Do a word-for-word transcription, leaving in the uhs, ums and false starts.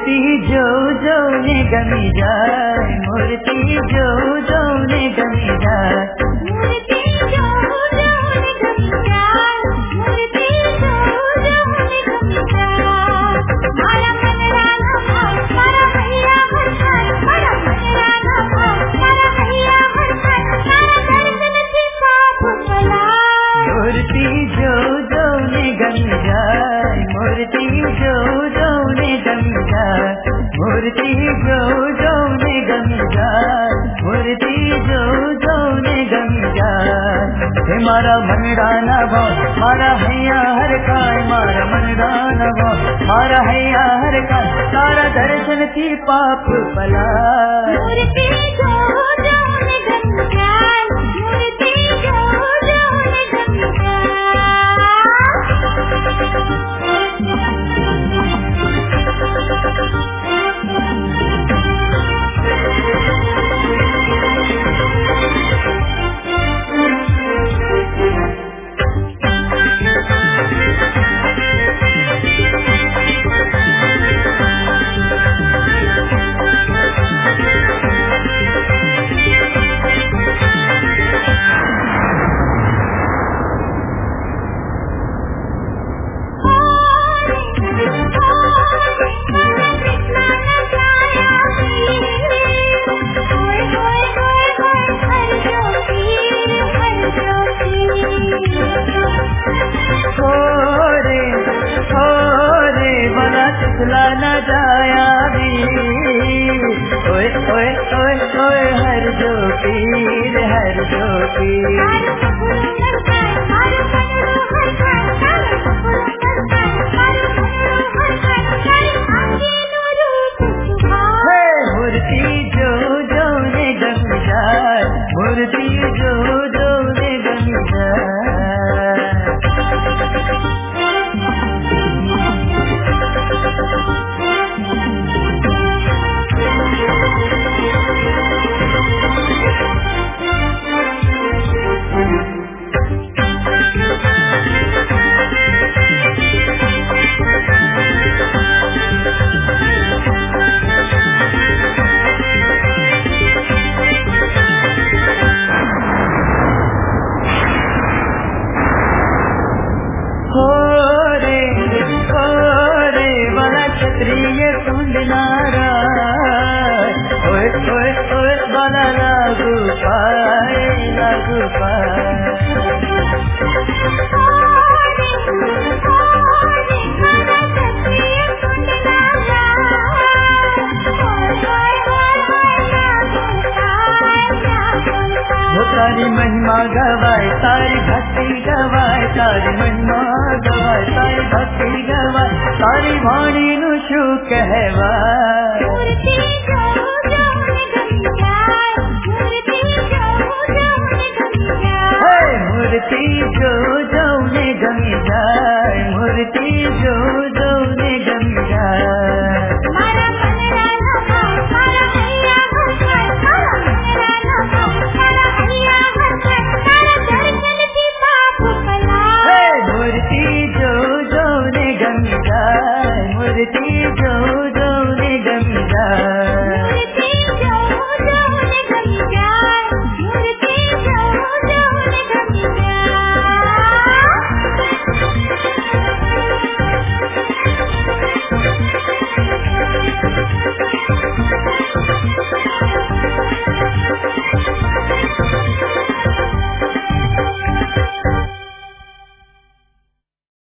मूर्ति जो जो ने गमी जाए, मूर्ति जो जो ने गमी जाए, मूर्ति जो जो ने गमी जाए, मूर्ति जो जो ने गमी जाए। मारा मन राना भाव, मारा भैया हर खान, मारा मन राना भाव, मारा भैया हर खान, सारा दर्शन से पाप चला। मूर्ति जो जो ने गमी जाए, मूर्ति जो जो ने गमी जाए, मूर्ति जो जो ने गमी जाए, मूर्ति जो जो ने गमी जाए। हे मारा मन डाना भाव, मारा हैया हर काय, मारा मन डाना भाव, मारा हैया हर काय, सारा दर्शन की पाप पला। मूर्ति जो जो ने गमी जाए, मूर्ति जो जो ने गमी न जाया भी, ओए ओए ओए ओए हर जो पीर, हर जो पीर। मूर्ति जो जो ने गमी जाए, मूर्ति जो जो ने गमी जाए। क्षत्रिय कुंड नाराय, ओए ओए ओए बाला लागू पाए, लागू पाए। तारी महिमा गवाए, तारी भक्ति गवाए, तारी महिमा गवाए, तारी भक्ति गवाए, तारी वाणी नु शू कहवाए। मूर्ति जो जो ने गमी जाए, मूर्ति जो जो ने गमी जाए। मूर्ति जो